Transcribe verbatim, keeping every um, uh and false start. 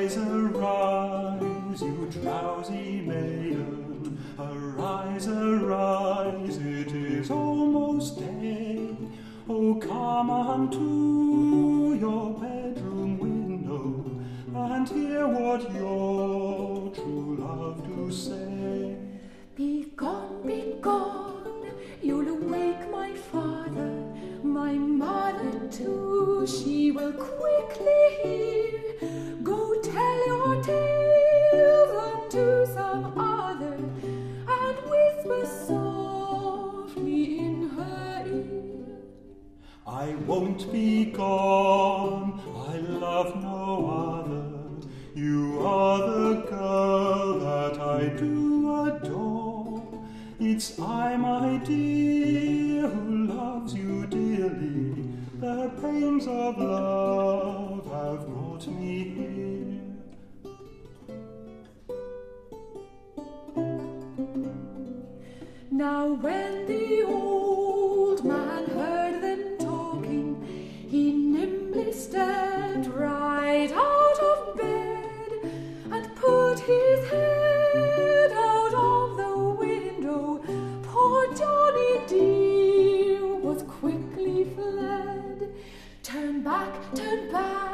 Arise, arise, you drowsy maiden, arise, arise, it is almost day. Oh, come unto your bedroom window, and hear what your true love do say. Be gone, be gone, you'll awake my father, my mother too, she will quickly hear. Go tell your tales unto some other, and whisper softly in her ear. I won't be gone, I love no other, you are the girl that I do adore. It's I, my dear, who loves you dearly, the pains of love have brought me here. Now when the old man heard them talking, he nimbly stepped right out of bed, and put his head out of the window. Poor Johnny dear was quickly fled. Turn back, turn back,